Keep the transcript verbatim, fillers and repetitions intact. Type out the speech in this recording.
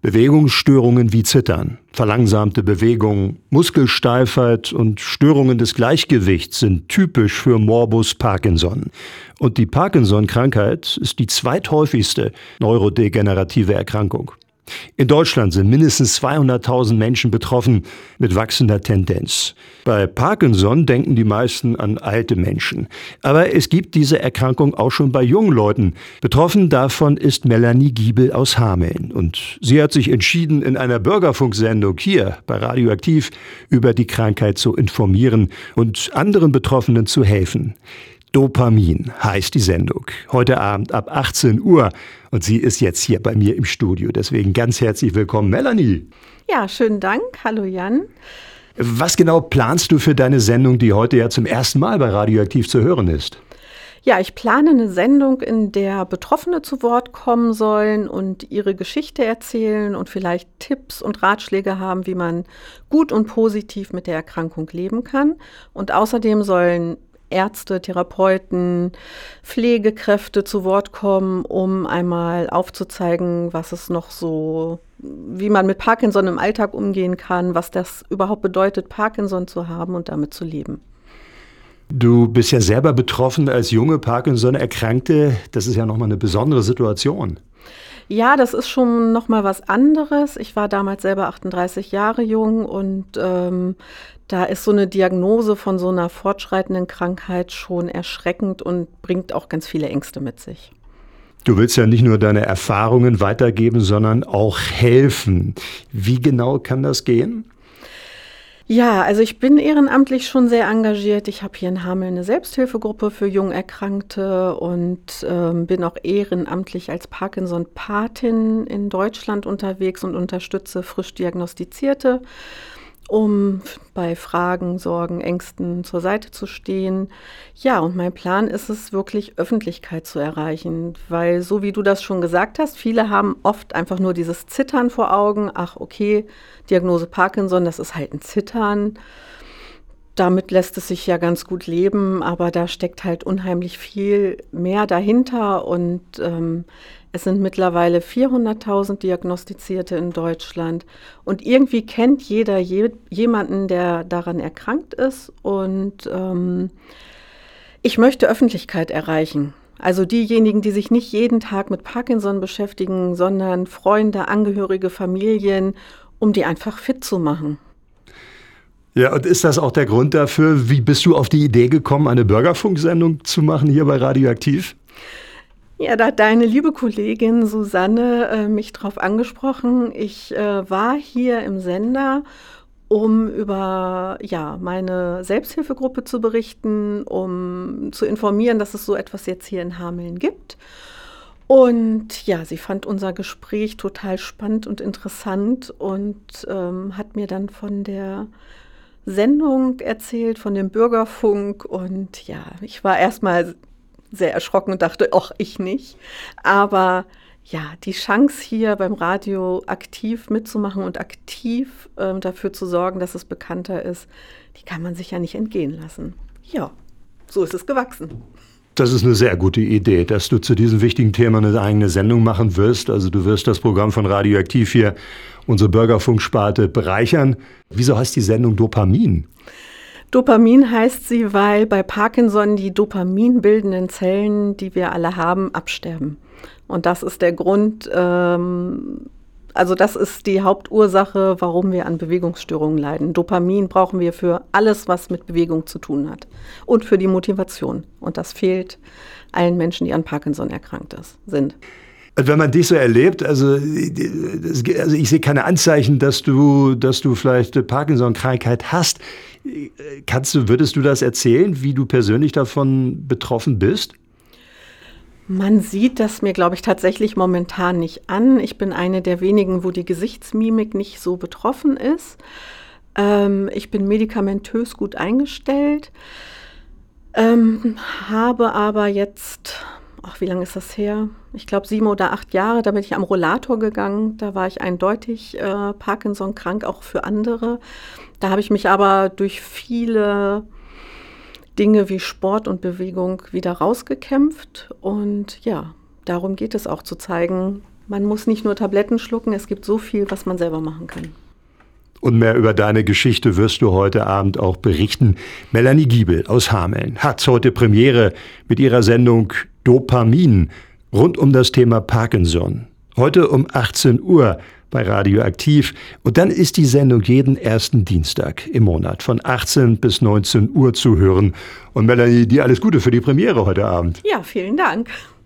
Bewegungsstörungen wie Zittern, verlangsamte Bewegung, Muskelsteifheit und Störungen des Gleichgewichts sind typisch für Morbus Parkinson. Und die Parkinson-Krankheit ist die zweithäufigste neurodegenerative Erkrankung. In Deutschland sind mindestens zweihunderttausend Menschen betroffen, mit wachsender Tendenz. Bei Parkinson denken die meisten an alte Menschen. Aber es gibt diese Erkrankung auch schon bei jungen Leuten. Betroffen davon ist Melanie Giebel aus Hameln. Und sie hat sich entschieden, in einer Bürgerfunksendung hier bei Radioaktiv über die Krankheit zu informieren und anderen Betroffenen zu helfen. Dopamin heißt die Sendung. Heute Abend ab achtzehn Uhr. Und sie ist jetzt hier bei mir im Studio. Deswegen ganz herzlich willkommen, Melanie. Ja, schönen Dank. Hallo Jan. Was genau planst du für deine Sendung, die heute ja zum ersten Mal bei Radioaktiv zu hören ist? Ja, ich plane eine Sendung, in der Betroffene zu Wort kommen sollen und ihre Geschichte erzählen und vielleicht Tipps und Ratschläge haben, wie man gut und positiv mit der Erkrankung leben kann. Und außerdem sollen Ärzte, Therapeuten, Pflegekräfte zu Wort kommen, um einmal aufzuzeigen, was es noch so, wie man mit Parkinson im Alltag umgehen kann, was das überhaupt bedeutet, Parkinson zu haben und damit zu leben. Du bist ja selber betroffen als junge Parkinson-Erkrankte. Das ist ja nochmal eine besondere Situation. Ja, das ist schon noch mal was anderes. Ich war damals selber achtunddreißig Jahre jung und ähm, da ist so eine Diagnose von so einer fortschreitenden Krankheit schon erschreckend und bringt auch ganz viele Ängste mit sich. Du willst ja nicht nur deine Erfahrungen weitergeben, sondern auch helfen. Wie genau kann das gehen? Ja, also ich bin ehrenamtlich schon sehr engagiert. Ich habe hier in Hameln eine Selbsthilfegruppe für Jungerkrankte und ähm, bin auch ehrenamtlich als Parkinson-Patin in Deutschland unterwegs und unterstütze frisch Diagnostizierte, um bei Fragen, Sorgen, Ängsten zur Seite zu stehen. Ja, und mein Plan ist es, wirklich Öffentlichkeit zu erreichen, weil so wie du das schon gesagt hast, viele haben oft einfach nur dieses Zittern vor Augen. Ach, okay, Diagnose Parkinson, das ist halt ein Zittern. Damit lässt es sich ja ganz gut leben, aber da steckt halt unheimlich viel mehr dahinter und ähm, es sind mittlerweile vierhunderttausend Diagnostizierte in Deutschland und irgendwie kennt jeder je, jemanden, der daran erkrankt ist und ähm, ich möchte Öffentlichkeit erreichen. Also diejenigen, die sich nicht jeden Tag mit Parkinson beschäftigen, sondern Freunde, Angehörige, Familien, um die einfach fit zu machen. Ja, und ist das auch der Grund dafür, wie bist du auf die Idee gekommen, eine Bürgerfunksendung zu machen hier bei Radioaktiv? Ja, da hat deine liebe Kollegin Susanne äh, mich drauf angesprochen. Ich äh, war hier im Sender, um über ja, meine Selbsthilfegruppe zu berichten, um zu informieren, dass es so etwas jetzt hier in Hameln gibt. Und ja, sie fand unser Gespräch total spannend und interessant und ähm, hat mir dann von der Sendung erzählt, von dem Bürgerfunk. Und ja, ich war erstmal sehr erschrocken und dachte, ach, ich nicht. Aber ja, die Chance hier beim Radio aktiv mitzumachen und aktiv äh, dafür zu sorgen, dass es bekannter ist, die kann man sich ja nicht entgehen lassen. Ja, so ist es gewachsen. Das ist eine sehr gute Idee, dass du zu diesem wichtigen Thema eine eigene Sendung machen wirst. Also du wirst das Programm von Radioaktiv hier, unsere Bürgerfunksparte, bereichern. Wieso heißt die Sendung Dopamin? Dopamin heißt sie, weil bei Parkinson die dopaminbildenden Zellen, die wir alle haben, absterben. Und das ist der Grund, ähm, also das ist die Hauptursache, warum wir an Bewegungsstörungen leiden. Dopamin brauchen wir für alles, was mit Bewegung zu tun hat und für die Motivation. Und das fehlt allen Menschen, die an Parkinson erkrankt ist, sind. Wenn man dich so erlebt, also, also ich sehe keine Anzeichen, dass du, dass du vielleicht eine Parkinson-Krankheit hast. Kannst du, würdest du das erzählen, wie du persönlich davon betroffen bist? Man sieht das mir, glaube ich, tatsächlich momentan nicht an. Ich bin eine der wenigen, wo die Gesichtsmimik nicht so betroffen ist. Ähm, ich bin medikamentös gut eingestellt, ähm, habe aber jetzt, ach, wie lange ist das her? Ich glaube sieben oder acht Jahre, da bin ich am Rollator gegangen. Da war ich eindeutig äh, Parkinson-krank, auch für andere. Da habe ich mich aber durch viele Dinge wie Sport und Bewegung wieder rausgekämpft. Und ja, darum geht es auch, zu zeigen, man muss nicht nur Tabletten schlucken, es gibt so viel, was man selber machen kann. Und mehr über deine Geschichte wirst du heute Abend auch berichten. Melanie Giebel aus Hameln hat heute Premiere mit ihrer Sendung Dopamin rund um das Thema Parkinson. Heute um achtzehn Uhr bei Radioaktiv. Und dann ist die Sendung jeden ersten Dienstag im Monat von achtzehn bis neunzehn Uhr zu hören. Und Melanie, dir alles Gute für die Premiere heute Abend. Ja, vielen Dank.